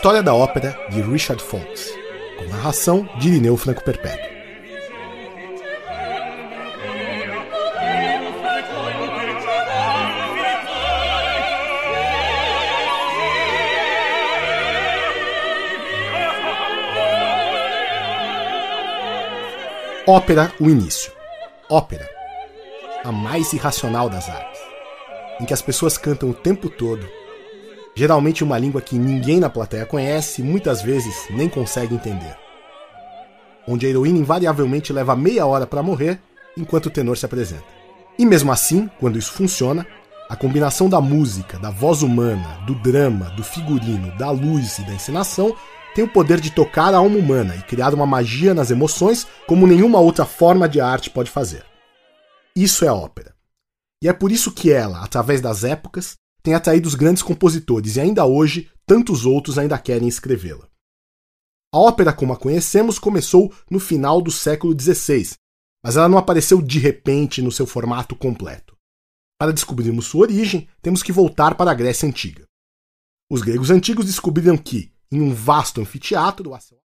História da Ópera, de Richard Fox, com narração de Irineu Franco Perpétuo. Ópera, o início. Ópera, a mais irracional das artes, em que as pessoas cantam o tempo todo, geralmente uma língua que ninguém na plateia conhece e muitas vezes nem consegue entender. Onde a heroína invariavelmente leva meia hora para morrer enquanto o tenor se apresenta. E mesmo assim, quando isso funciona, a combinação da música, da voz humana, do drama, do figurino, da luz e da encenação tem o poder de tocar a alma humana e criar uma magia nas emoções como nenhuma outra forma de arte pode fazer. Isso é a ópera. E é por isso que ela, através das épocas, tem atraído os grandes compositores e ainda hoje tantos outros ainda querem escrevê-la. A ópera como a conhecemos começou no final do século XVI, mas ela não apareceu de repente no seu formato completo. Para descobrirmos sua origem, temos que voltar para a Grécia Antiga. Os gregos antigos descobriram que, em um vasto anfiteatro,